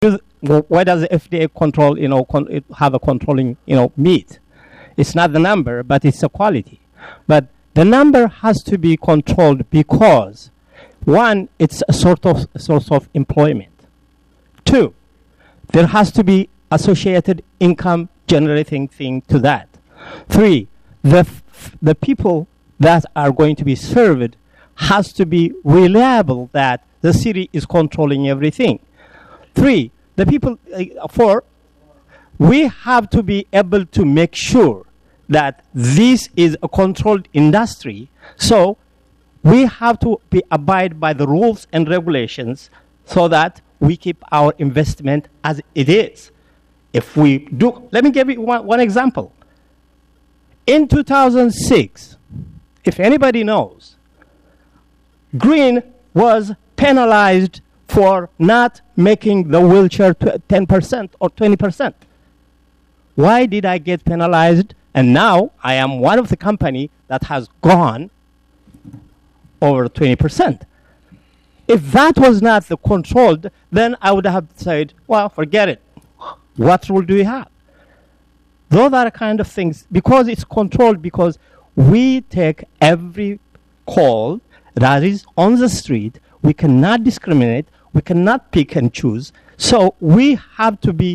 why does the FDA control, have a controlling, meat? It's not the number, but it's the quality. But the number has to be controlled because, one, it's a source of employment. Two, there has to be associated income generating thing to that. Three, the people that are going to be served has to be reliable that the city is controlling everything. Three, the people, four, we have to be able to make sure that this is a controlled industry. So we have to abide by the rules and regulations so that we keep our investment as it is. If we do, let me give you one example. In 2006, if anybody knows, Green was penalized for not making the wheelchair 10% or 20%. Why did I get penalized? And now I am one of the company that has gone over 20%. If that was not the controlled, then I would have said, well, forget it. What rule do we have? Those are kind of things, because it's controlled, because we take every call that is on the street. We cannot discriminate. We cannot pick and choose. So we have to be,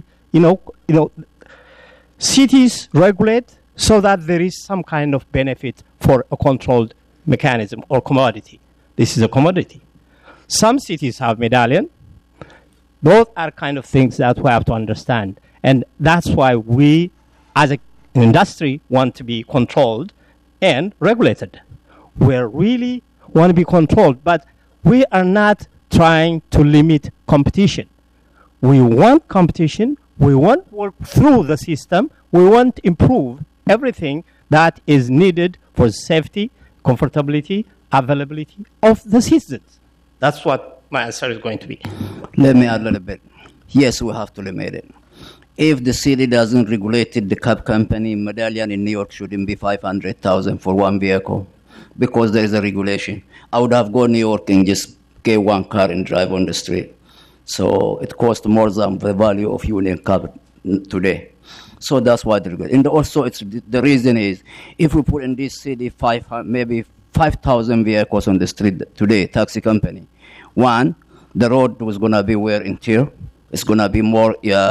cities regulate so that there is some kind of benefit for a controlled mechanism or commodity. This is a commodity. Some cities have medallion. Those are kind of things that we have to understand. And that's why we, as an industry, want to be controlled and regulated. We really want to be controlled, but we are not trying to limit competition. We want competition. We want to work through the system. We want to improve everything that is needed for safety, comfortability, availability of the citizens. That's what my answer is going to be. Let me add a little bit. Yes, we have to limit it. If the city doesn't regulate it, the cab company medallion in New York shouldn't be $500,000 for one vehicle because there is a regulation. I would have gone to New York and just get one car and drive on the street. So it costs more than the value of Union Cab today. So that's why they're good. And also, the reason is, if we put in this city maybe 5,000 vehicles on the street today, taxi company, one, the road was going to be wear and tear. It's going to be more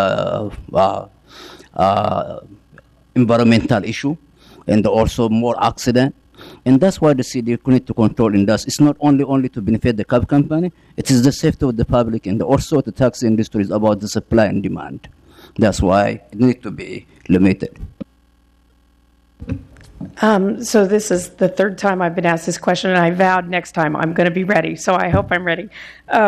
environmental issue, and also more accident. And that's why the city need to control industry. It's not only to benefit the cab company, it is the safety of the public, and also the taxi industry is about the supply and demand. That's why it needs to be limited. So this is the third time I've been asked this question, and I vowed next time I'm going to be ready, so I hope I'm ready.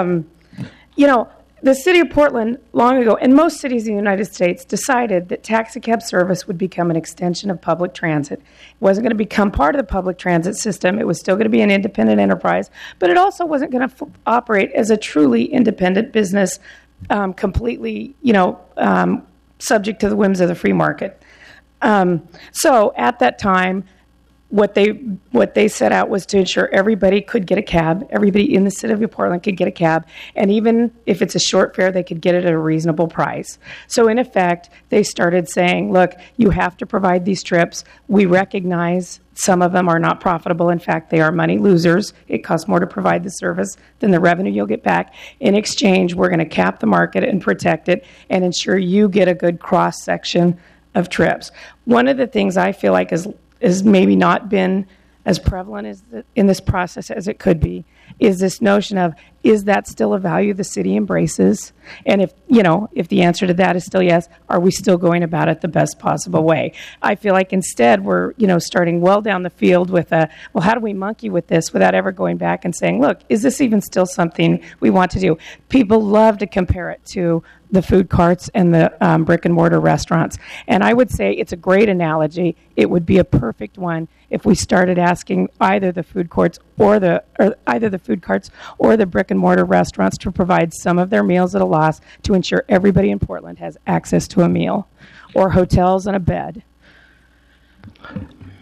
The city of Portland, long ago, and most cities in the United States, decided that taxi cab service would become an extension of public transit. It wasn't going to become part of the public transit system. It was still going to be an independent enterprise, but it also wasn't going to operate as a truly independent business, completely, subject to the whims of the free market. So at that time, what they set out was to ensure everybody could get a cab. Everybody in the city of Portland could get a cab, and even if it's a short fare, they could get it at a reasonable price. So in effect, they started saying, look, you have to provide these trips. We recognize some of them are not profitable. In fact, they are money losers. It costs more to provide the service than the revenue you'll get back. In exchange, we're going to cap the market and protect it and ensure you get a good cross-section of trips. One of the things I feel like is maybe not been as prevalent in this process as it could be, is this notion of, is that still a value the city embraces? And if the answer to that is still yes, are we still going about it the best possible way? I feel like instead we're, starting well down the field with how do we monkey with this without ever going back and saying, look, is this even still something we want to do? People love to compare it to the food carts and the brick and mortar restaurants. And I would say it's a great analogy. It would be a perfect one if we started asking either the food carts or the brick and mortar restaurants to provide some of their meals at a loss to ensure everybody in Portland has access to a meal, or hotels and a bed.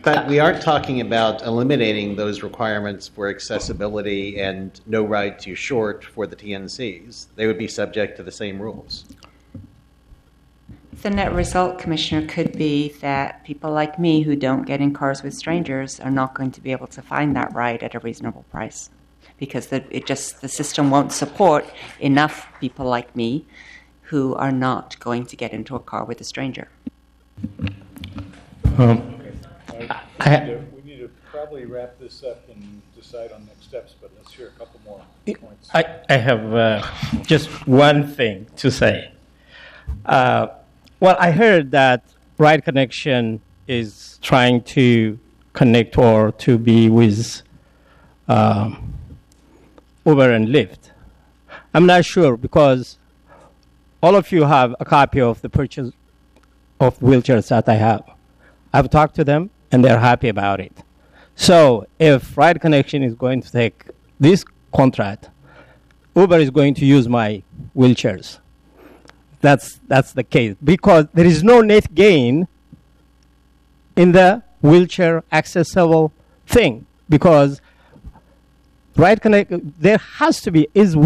But we aren't talking about eliminating those requirements for accessibility and no ride too short for the TNCs. They would be subject to the same rules. The net result, Commissioner, could be that people like me who don't get in cars with strangers are not going to be able to find that ride at a reasonable price because the system won't support enough people like me who are not going to get into a car with a stranger. We need to probably wrap this up and decide on next steps, but let's hear a couple more points. I have just one thing to say. Well, I heard that Ride Connection is trying to connect or to be with Uber and Lyft. I'm not sure because all of you have a copy of the purchase of wheelchairs that I have. I've talked to them, and they're happy about it. So if Ride Connection is going to take this contract, Uber is going to use my wheelchairs. That's the case. Because there is no net gain in the wheelchair accessible thing. Because Ride Connect, there has to be, is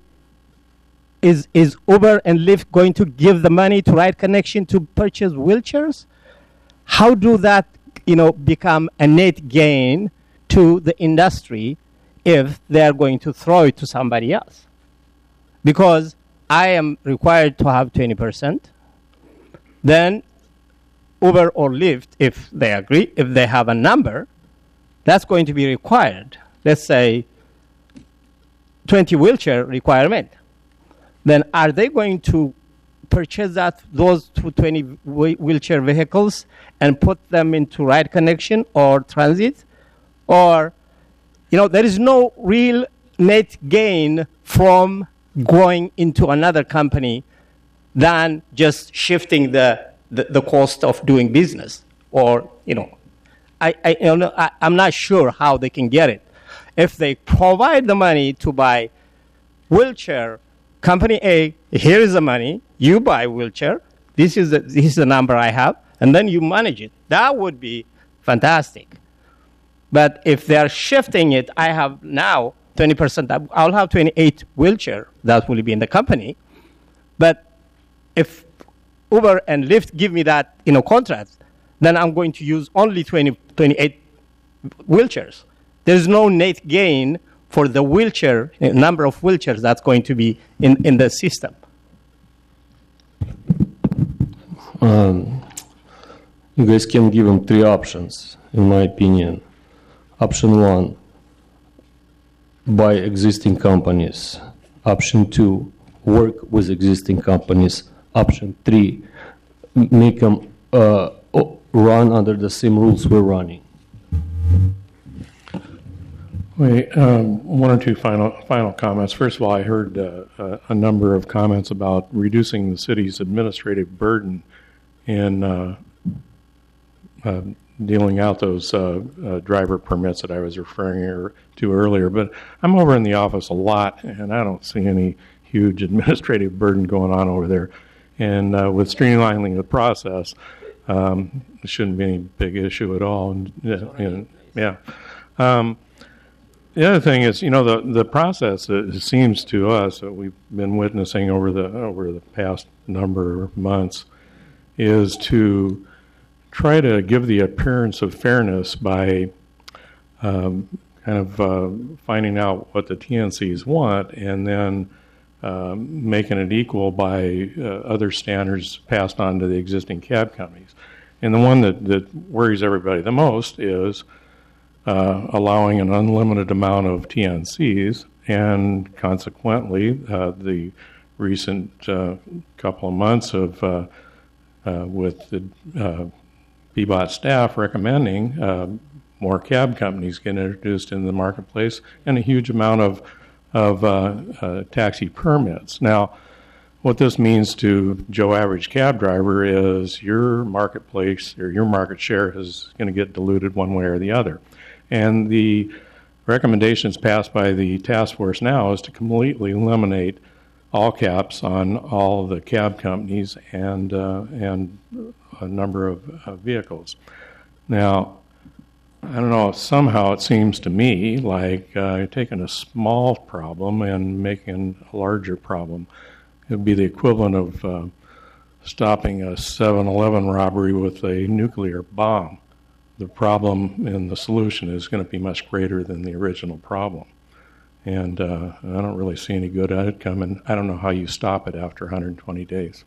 Uber and Lyft going to give the money to Ride Connection to purchase wheelchairs? How do that, become a net gain to the industry if they are going to throw it to somebody else? Because I am required to have 20%. Then Uber or Lyft, if they agree, if they have a number, that's going to be required. Let's say 20 wheelchair requirement. Then are they going to purchase those 20 wheelchair vehicles and put them into Ride Connection or transit? Or, there is no real net gain from going into another company than just shifting the cost of doing business. Or, I'm not sure how they can get it. If they provide the money to buy wheelchair, Company A, here is the money, you buy wheelchair, this is the number I have, and then you manage it. That would be fantastic. But if they are shifting it, I have now 20%, I'll have 28 wheelchair that will be in the company. But if Uber and Lyft give me that, contract, then I'm going to use only 28 wheelchairs. There's no net gain for the wheelchair, number of wheelchairs that's going to be in the system. You guys can give them three options, in my opinion. Option one, buy existing companies. Option two, work with existing companies. Option three, make them run under the same rules we're running. One or two final comments. First of all, I heard a number of comments about reducing the city's administrative burden in dealing out those driver permits that I was referring to earlier. But I'm over in the office a lot, and I don't see any huge administrative burden going on over there. And with streamlining the process, it shouldn't be any big issue at all. And the other thing is, the process, it seems to us that we've been witnessing over the past number of months is to try to give the appearance of fairness by finding out what the TNCs want and then making it equal by other standards passed on to the existing cab companies. And the one that worries everybody the most is allowing an unlimited amount of TNCs, and consequently, the recent couple of months of with the PBOT staff recommending more cab companies get introduced in the marketplace, and a huge amount of taxi permits. Now, what this means to Joe average cab driver is your marketplace or your market share is going to get diluted one way or the other. And the recommendations passed by the task force now is to completely eliminate all caps on all the cab companies and a number of vehicles. Now, I don't know, somehow it seems to me like you're taking a small problem and making a larger problem. It would be the equivalent of stopping a 7-Eleven robbery with a nuclear bomb. The problem and the solution is going to be much greater than the original problem. And I don't really see any good outcome, and I don't know how you stop it after 120 days.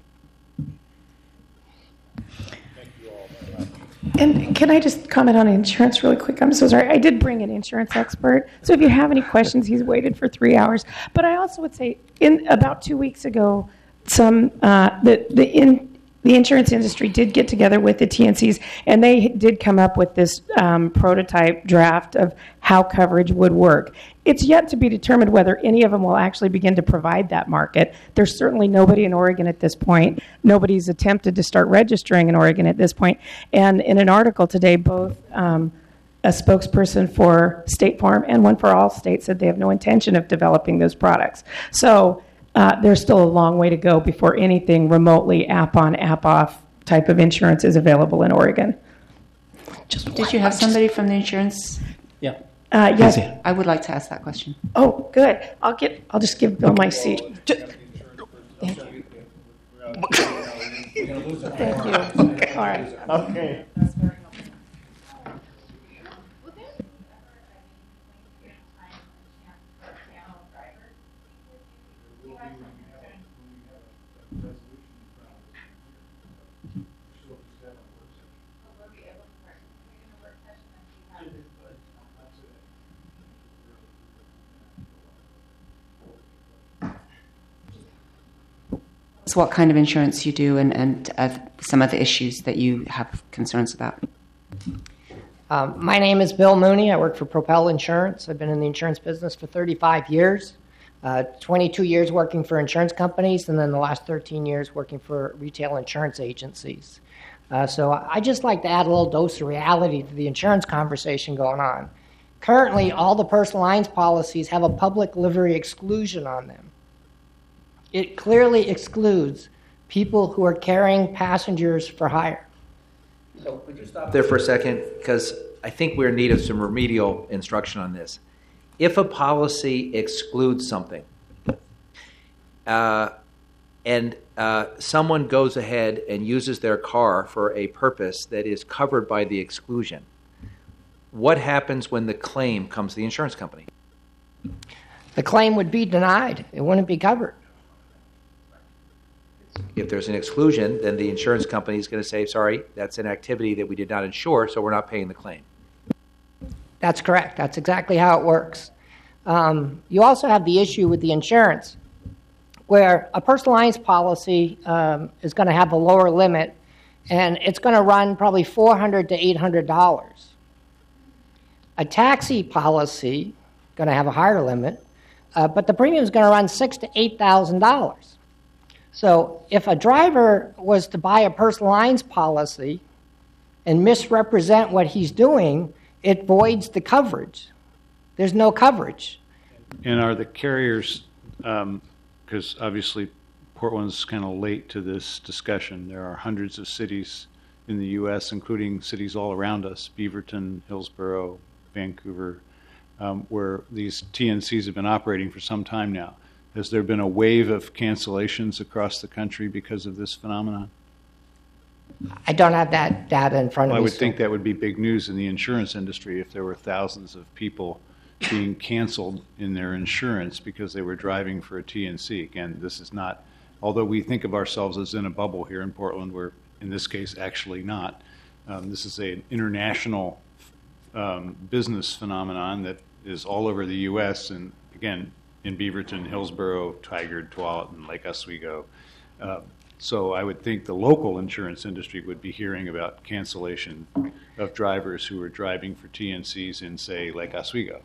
And can I just comment on insurance really quick? I'm so sorry. I did bring an insurance expert. So if you have any questions, he's waited for 3 hours. But I also would say, about 2 weeks ago, the insurance industry did get together with the TNCs, and they did come up with this prototype draft of how coverage would work. It's yet to be determined whether any of them will actually begin to provide that market. There's certainly nobody in Oregon at this point. Nobody's attempted to start registering in Oregon at this point. And in an article today, both a spokesperson for State Farm and one for Allstate said they have no intention of developing those products. So there's still a long way to go before anything remotely app-on, app-off type of insurance is available in Oregon. Did you have somebody from the insurance? Yeah. Yes. I would like to ask that question. Oh, good. I'll just give Bill my seat. Thank you. Thank you. All right. Okay. What kind of insurance you do and some of the issues that you have concerns about. My name is Bill Mooney. I work for Propel Insurance. I've been in the insurance business for 35 years, 22 years working for insurance companies, and then the last 13 years working for retail insurance agencies. So I just like to add a little dose of reality to the insurance conversation going on. Currently, all the personal lines policies have a public livery exclusion on them. It clearly excludes people who are carrying passengers for hire. So would you stop there for a second? Because I think we're in need of some remedial instruction on this. If a policy excludes something, and someone goes ahead and uses their car for a purpose that is covered by the exclusion, what happens when the claim comes to the insurance company? The claim would be denied. It wouldn't be covered. If there's an exclusion, then the insurance company is going to say, sorry, that's an activity that we did not insure, so we're not paying the claim. That's correct. That's exactly how it works. You also have the issue with the insurance, where a personal lines policy is going to have a lower limit, and it's going to run probably $400 to $800. A taxi policy going to have a higher limit, but the premium is going to run $6,000 to $8,000. So if a driver was to buy a personal lines policy and misrepresent what he's doing, it voids the coverage. There's no coverage. And are the carriers, because obviously Portland's kind of late to this discussion, there are hundreds of cities in the U.S., including cities all around us, Beaverton, Hillsborough, Vancouver, where these TNCs have been operating for some time now. Has there been a wave of cancellations across the country because of this phenomenon? I don't have that data in front of me. I would think that would be big news in the insurance industry if there were thousands of people being canceled in their insurance because they were driving for a TNC. Again, this is not, although we think of ourselves as in a bubble here in Portland, we're in this case actually not. This is an international business phenomenon that is all over the U.S. and, again, in Beaverton, Hillsborough, Tigard, Tualatin, Lake Oswego. So I would think the local insurance industry would be hearing about cancellation of drivers who are driving for TNCs in, say, Lake Oswego.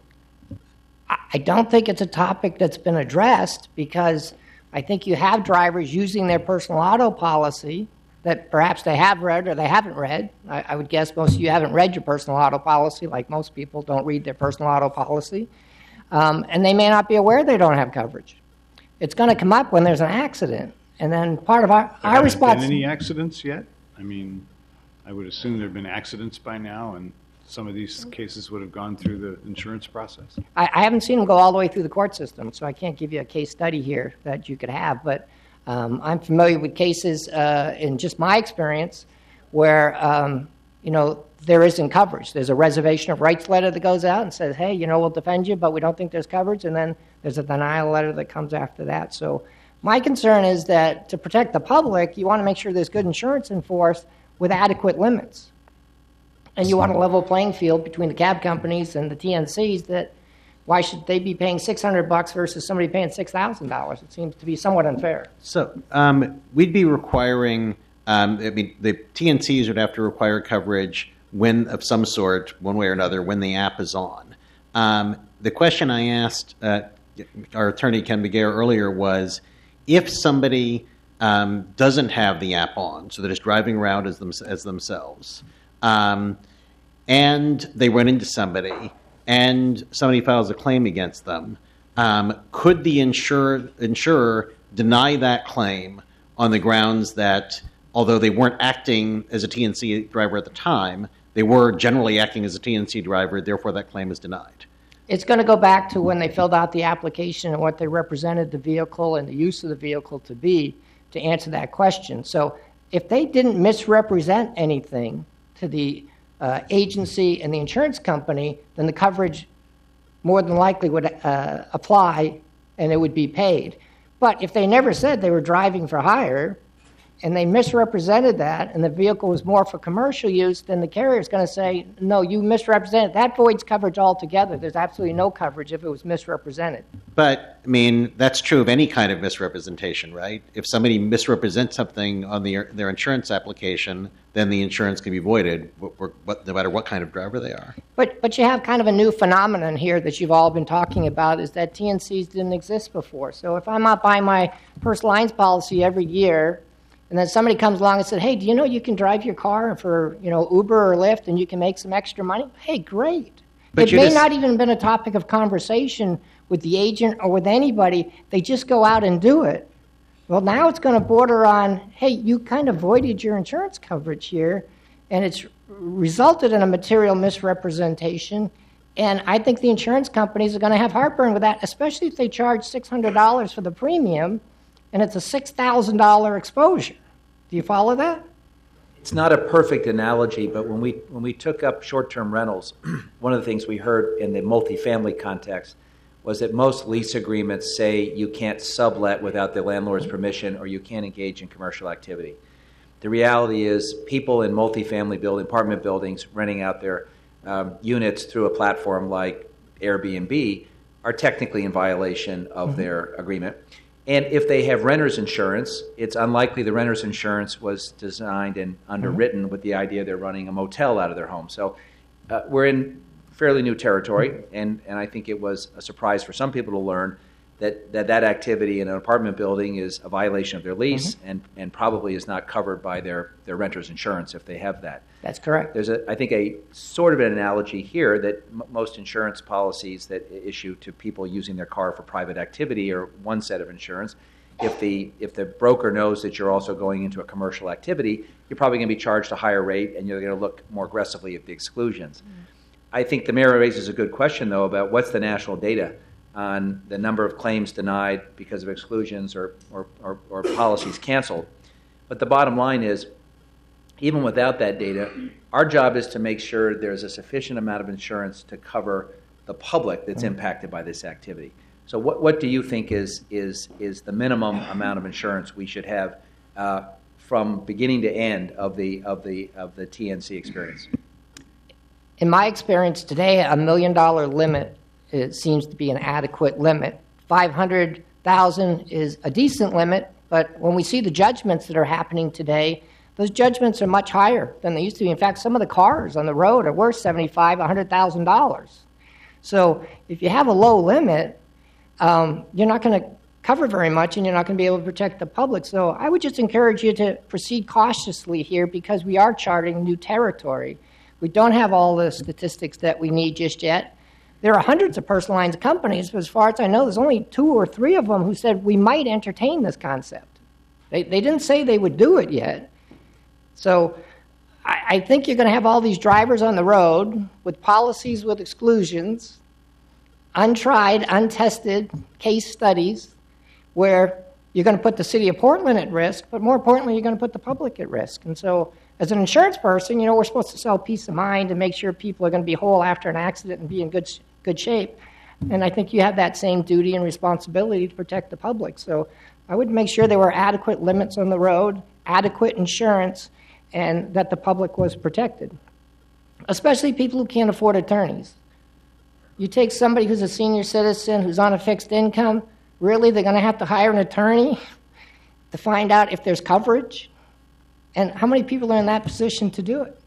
I don't think it's a topic that's been addressed because I think you have drivers using their personal auto policy that perhaps they have read or they haven't read. I would guess most of you haven't read your personal auto policy, like most people don't read their personal auto policy. And they may not be aware they don't have coverage. It's going to come up when there's an accident. And then part of our response... Have there been any accidents yet? I mean, I would assume there have been accidents by now, and some of these cases would have gone through the insurance process? I haven't seen them go all the way through the court system, so I can't give you a case study here that you could have. But I'm familiar with cases in just my experience where, there isn't coverage. There's a reservation of rights letter that goes out and says, hey, we'll defend you, but we don't think there's coverage. And then there's a denial letter that comes after that. So my concern is that to protect the public, you want to make sure there's good insurance enforced with adequate limits. And you want a level playing field between the cab companies and the TNCs that why should they be paying $600 versus somebody paying $6,000? It seems to be somewhat unfair. So we'd be requiring, the TNCs would have to require coverage of some sort, one way or another, when the app is on. The question I asked our attorney, Ken Beguer, earlier was, if somebody doesn't have the app on, so they're just driving around as themselves, and they run into somebody, and somebody files a claim against them, could the insurer deny that claim on the grounds that, although they weren't acting as a TNC driver at the time, they were generally acting as a TNC driver, therefore that claim is denied? It's going to go back to when they filled out the application and what they represented the vehicle and the use of the vehicle to be to answer that question. So if they didn't misrepresent anything to the agency and the insurance company, then the coverage more than likely would apply and it would be paid. But if they never said they were driving for hire and they misrepresented that and the vehicle was more for commercial use, then the carrier is going to say, no, you misrepresented. That voids coverage altogether. There's absolutely no coverage if it was misrepresented. But, that's true of any kind of misrepresentation, right? If somebody misrepresents something on their insurance application, then the insurance can be voided, no matter what kind of driver they are. But you have kind of a new phenomenon here that you've all been talking about, is that TNCs didn't exist before. So if I'm out buying my personal lines policy every year, and then somebody comes along and said, hey, do you know you can drive your car for Uber or Lyft and you can make some extra money? Hey, great. But it may not even been a topic of conversation with the agent or with anybody. They just go out and do it. Well, now it's going to border on, hey, you kind of voided your insurance coverage here, and it's resulted in a material misrepresentation. And I think the insurance companies are going to have heartburn with that, especially if they charge $600 for the premium and it's a $6,000 exposure. Do you follow that? It's not a perfect analogy, but when we took up short-term rentals, one of the things we heard in the multifamily context was that most lease agreements say you can't sublet without the landlord's permission or you can't engage in commercial activity. The reality is people in multifamily apartment buildings renting out their units through a platform like Airbnb are technically in violation of their agreement. And if they have renter's insurance, it's unlikely the renter's insurance was designed and underwritten with the idea they're running a motel out of their home. So we're in fairly new territory, and I think it was a surprise for some people to learn that activity in an apartment building is a violation of their lease and probably is not covered by their renter's insurance if they have that. That's correct. There's, I think, a sort of an analogy here that most insurance policies that issue to people using their car for private activity are one set of insurance. If the broker knows that you're also going into a commercial activity, you're probably going to be charged a higher rate and you're going to look more aggressively at the exclusions. I think the mayor raises a good question, though, about what's the national data on the number of claims denied because of exclusions or policies canceled. But the bottom line is, even without that data, our job is to make sure there's a sufficient amount of insurance to cover the public that's impacted by this activity. So what do you think is the minimum amount of insurance we should have from beginning to end of the TNC experience? In my experience today, $1 million limit seems to be an adequate limit. $500,000 is a decent limit, but when we see the judgments that are happening today, those judgments are much higher than they used to be. In fact, some of the cars on the road are worth $75,000, $100,000. So if you have a low limit, you're not going to cover very much and you're not going to be able to protect the public. So I would just encourage you to proceed cautiously here because we are charting new territory. We don't have all the statistics that we need just yet. There are hundreds of personal lines companies, but as far as I know, there's only 2 or 3 of them who said we might entertain this concept. They didn't say they would do it yet. So I think you're going to have all these drivers on the road with policies with exclusions, untried, untested case studies where you're going to put the city of Portland at risk, but more importantly, you're going to put the public at risk. And so as an insurance person, we're supposed to sell peace of mind and make sure people are going to be whole after an accident and be in good shape. And I think you have that same duty and responsibility to protect the public. So I would make sure there were adequate limits on the road, adequate insurance, and that the public was protected, especially people who can't afford attorneys. You take somebody who's a senior citizen who's on a fixed income, really they're going to have to hire an attorney to find out if there's coverage? And how many people are in that position to do it?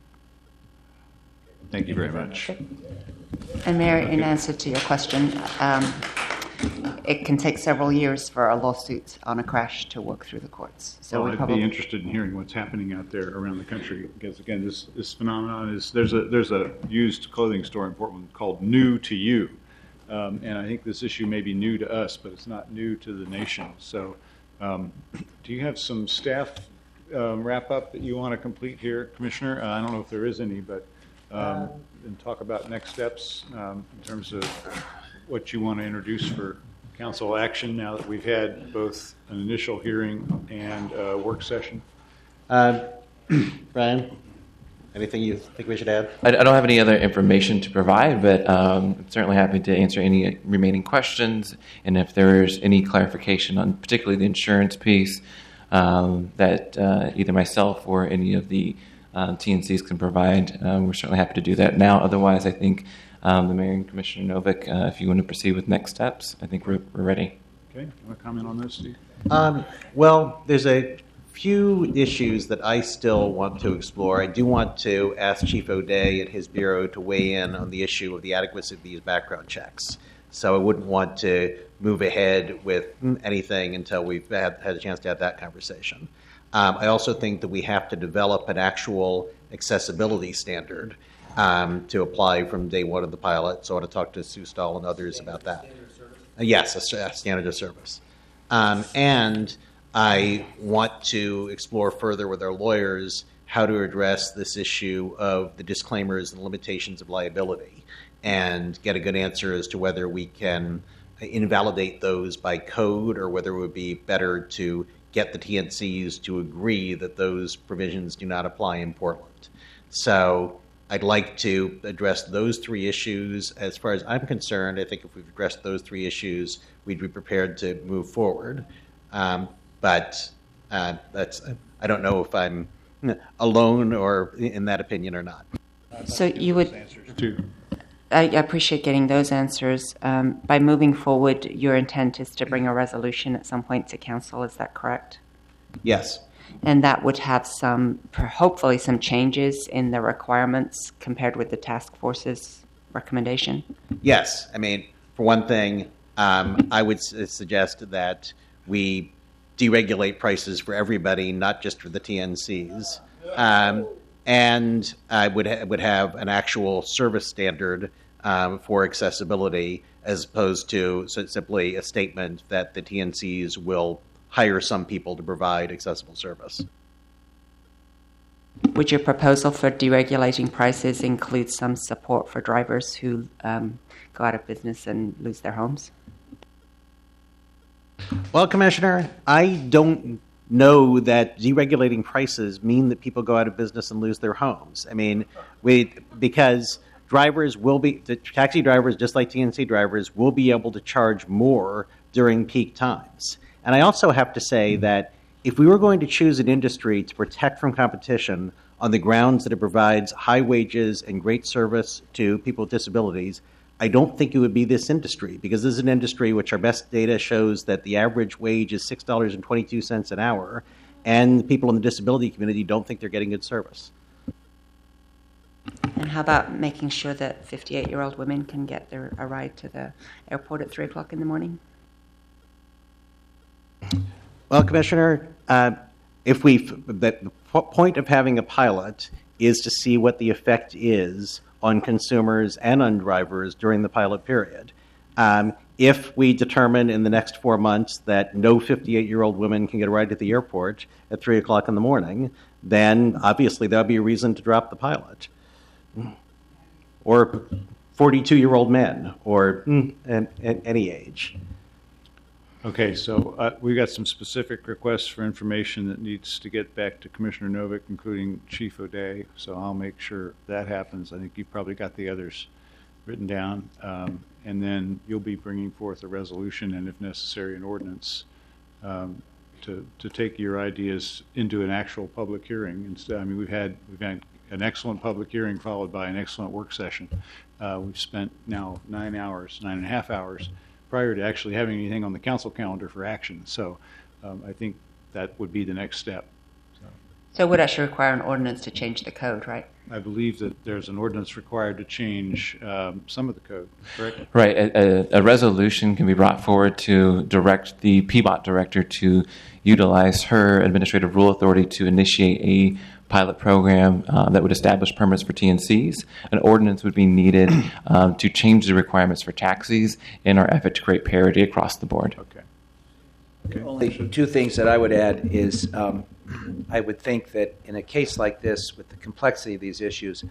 Thank you very much. And Mayor, in answer to your question, it can take several years for a lawsuit on a crash to work through the courts. So I'd be interested in hearing what's happening out there around the country, because again, this phenomenon is there's a used clothing store in Portland called New to You, and I think this issue may be new to us, but it's not new to the nation. So, do you have some staff wrap up that you want to complete here, Commissioner? I don't know if there is any, but and talk about next steps in terms of what you want to introduce for council action now that we've had both an initial hearing and a work session. Brian, anything you think we should add? I don't have any other information to provide, but I'm certainly happy to answer any remaining questions. And if there's any clarification on particularly the insurance piece that either myself or any of the TNCs can provide, we're certainly happy to do that now. Otherwise, I think the Mayor and Commissioner Novick, if you want to proceed with next steps, I think we're ready. Okay, you want to comment on this, Steve? Well, there's a few issues that I still want to explore. I do want to ask Chief O'Day and his bureau to weigh in on the issue of the adequacy of these background checks. So I wouldn't want to move ahead with anything until we've had a chance to have that conversation. I also think that we have to develop an actual accessibility standard to apply from day one of the pilot. So I want to talk to Sue Stahl and others about that. Yes, a standard of service. And I want to explore further with our lawyers how to address this issue of the disclaimers and limitations of liability and get a good answer as to whether we can invalidate those by code or whether it would be better to get the TNCs to agree that those provisions do not apply in Portland. So I'd like to address those three issues. As far as I'm concerned, I think if we've addressed those three issues, we'd be prepared to move forward. But that's, I don't know if I'm alone or in that opinion or not. So you would... I appreciate getting those answers. By moving forward, your intent is to bring a resolution at some point to council. Is that correct? Yes. And that would have hopefully some changes in the requirements compared with the task force's recommendation? Yes. I mean, for one thing, I would suggest that we deregulate prices for everybody, not just for the TNCs. And I would have an actual service standard for accessibility as opposed to simply a statement that the TNCs will hire some people to provide accessible service. Would your proposal for deregulating prices include some support for drivers who go out of business and lose their homes? Well, Commissioner, I don't know that deregulating prices mean that people go out of business and lose their homes. I mean, because drivers will be, taxi drivers, just like TNC drivers, will be able to charge more during peak times. And I also have to say that if we were going to choose an industry to protect from competition on the grounds that it provides high wages and great service to people with disabilities, I don't think it would be this industry, because this is an industry which our best data shows that the average wage is $6.22 an hour, and people in the disability community don't think they're getting good service. And how about making sure that 58-year-old women can get a ride to the airport at 3 o'clock in the morning? Well, Commissioner, the point of having a pilot is to see what the effect is on consumers and on drivers during the pilot period. If we determine in the next 4 months that no 58-year-old woman can get a ride to the airport at 3 o'clock in the morning, then obviously there'll be a reason to drop the pilot. Or 42-year-old men, or any age. Okay, so we got some specific requests for information that needs to get back to Commissioner Novick, including Chief O'Day, so I'll make sure that happens. I think you've probably got the others written down. And then you'll be bringing forth a resolution and, if necessary, an ordinance to take your ideas into an actual public hearing. Instead, I mean, we've had an excellent public hearing followed by an excellent work session. We've spent now 9.5 hours prior to actually having anything on the council calendar for action. So I think that would be the next step. So it would actually require an ordinance to change the code, right? I believe that there's an ordinance required to change some of the code, correct? Right. A resolution can be brought forward to direct the PBOT director to utilize her administrative rule authority to initiate a pilot program that would establish permits for TNCs. An ordinance would be needed to change the requirements for taxis in our effort to create parity across the board. Okay. Only two things that I would add is I would think that in a case like this, with the complexity of these issues,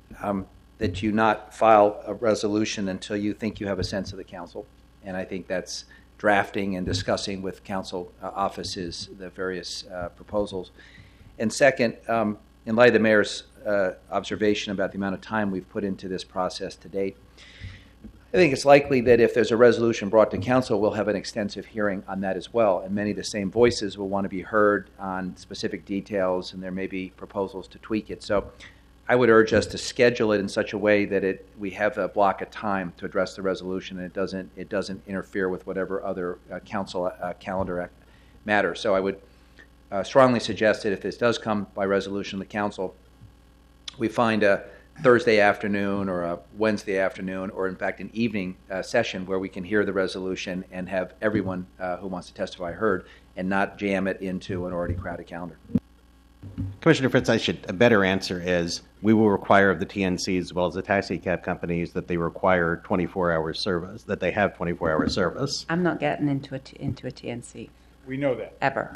that you not file a resolution until you think you have a sense of the council. And I think that's drafting and discussing with council offices the various proposals. And second, in light of the mayor's observation about the amount of time we've put into this process to date, I think it's likely that if there's a resolution brought to council, we'll have an extensive hearing on that as well. And many of the same voices will want to be heard on specific details, and there may be proposals to tweak it. So I would urge us to schedule it in such a way that we have a block of time to address the resolution, and it doesn't interfere with whatever other council calendar matters. So I would strongly suggest that if this does come by resolution to the council, we find a Thursday afternoon or a Wednesday afternoon, or in fact an evening session where we can hear the resolution and have everyone who wants to testify heard, and not jam it into an already crowded calendar. Commissioner Fritz, a better answer is we will require of the TNCs as well as the taxi cab companies that they require 24-hour service, that they have 24-hour service. I'm not getting into a TNC. We know that. Ever.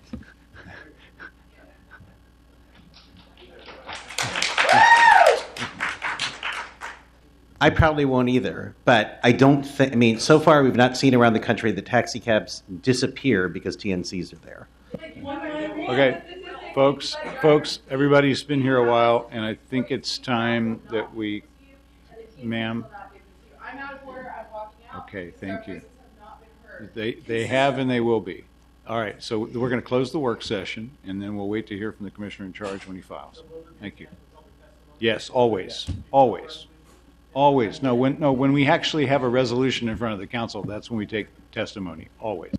I probably won't either, but I don't think, I mean, so far we've not seen around the country that taxi cabs disappear because TNCs are there. Okay, folks, everybody's been here a while, and I think it's time that we, ma'am. Okay, thank you. They have and they will be. All right, so we're going to close the work session, and then we'll wait to hear from the commissioner in charge when he files. Thank you. Yes, always. No, when we actually have a resolution in front of the council, that's when we take testimony. Always.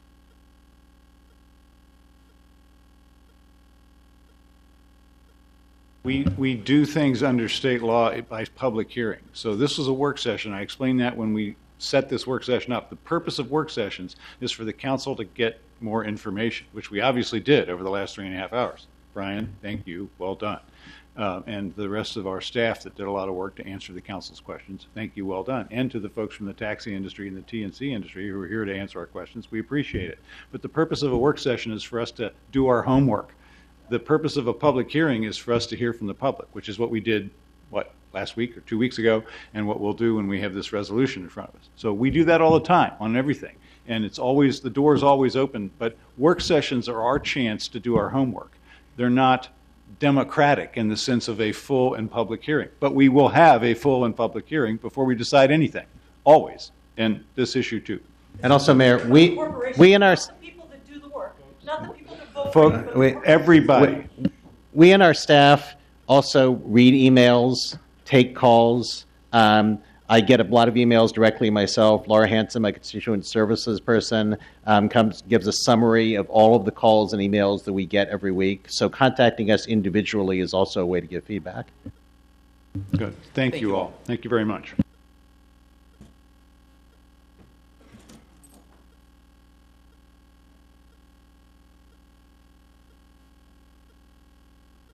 We do things under state law by public hearing. So this was a work session. I explained that when we set this work session up. The purpose of work sessions is for the council to get more information, which we obviously did over the last 3.5 hours. Brian, thank you. Well done. And the rest of our staff that did a lot of work to answer the council's questions, thank you, well done. And to the folks from the taxi industry and the TNC industry who are here to answer our questions, we appreciate it. But the purpose of a work session is for us to do our homework. The purpose of a public hearing is for us to hear from the public, which is what we did, last week or 2 weeks ago, and what we'll do when we have this resolution in front of us. So we do that all the time on everything. And it's always, the door is always open, but work sessions are our chance to do our homework. They're not democratic in the sense of a full and public hearing. But we will have a full and public hearing before we decide anything, always, and this issue too. And also, Mayor, we in our people that do the work, not the people that vote. Everybody. We and our staff also read emails, take calls. I get a lot of emails directly myself. Laura Hanson, my constituent services person, gives a summary of all of the calls and emails that we get every week. So contacting us individually is also a way to give feedback. Good. Thank you all. Thank you very much.